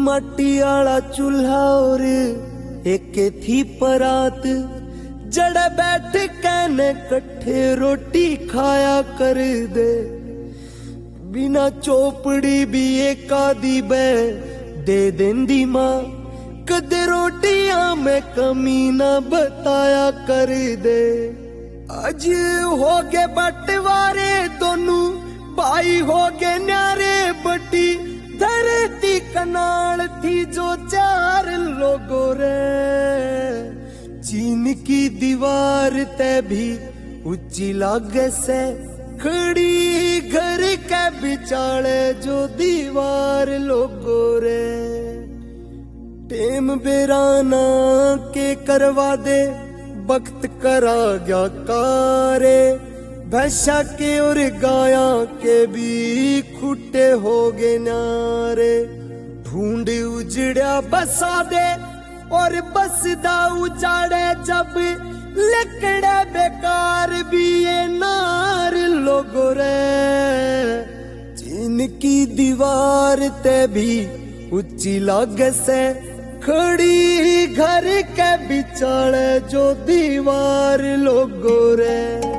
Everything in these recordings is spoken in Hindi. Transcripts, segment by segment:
मट्टी आला चूल्हा और एक थी परात, जड़ बैठ कहने कट्ठे रोटी खाया कर दे। बिना चोपड़ी भी एक आधी बे दे देंदी माँ, कदे रोटियां में कमी न बताया कर दे। आज हो गए बंटवारे दोनों भाई हो गए न्यारे, बटी धरती कनाल थी जो चार लोगों रे। चीन की दीवार ते भी ऊंची लागे से, खड़ी घर के बिचाले जो दीवार लोगों रे। टेम बेराना के करवा दे, वक्त करा गया कारे। भैंसा के और गाया के भी खुटे हो गए नारे। ढूंढ उजड़ा बसा दे और बसदा उजाड़े, जब लकड़े बेकार भी ये नार लोगों रे। चीन की दीवार ते भी ऊंची लागे से, खड़ी घर के बिचाले जो दीवार लोगों रे।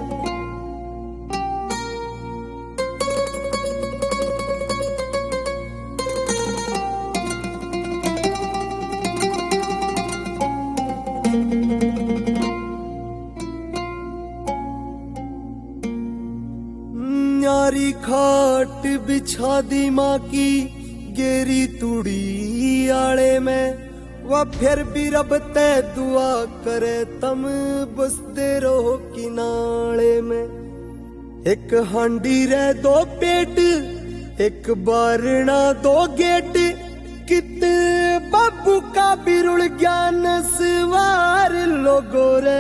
न्यारी खाट बिछा दी माँ की गेरी तुड़ी आले में, वह फिर भी रब ते दुआ करे तम बसते रहो किनारे में। एक हांडी रे दो पेट, एक बारना दो गेट, कित बाबू का बिरुल ज्ञान सवार लोगों रे।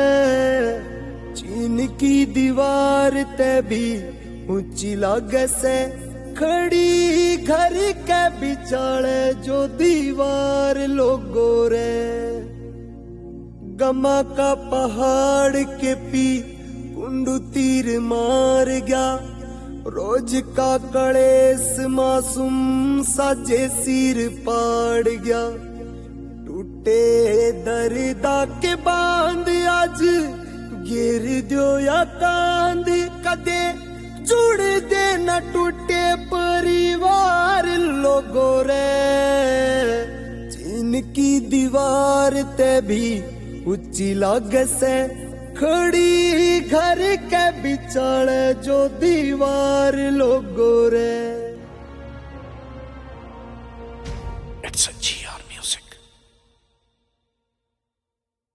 चीन की दीवार ते भी ऊंची लागे से, खड़ी घर के बिचाले जो दीवार लोगों रे। गमा का पहाड़ के पी कुंडू तीर मार गया, रोज का कलेस मासूम साजे सिर पाड़ गया। टूटे दर्दा के बांध आज गिर दो या कांद, कदे जुड़ दे न टूटे परिवार लोगों रे। चीन की दीवार ते भी ऊंची लागे से, खड़ी घर के बिचाले जो दीवार लोगों रे।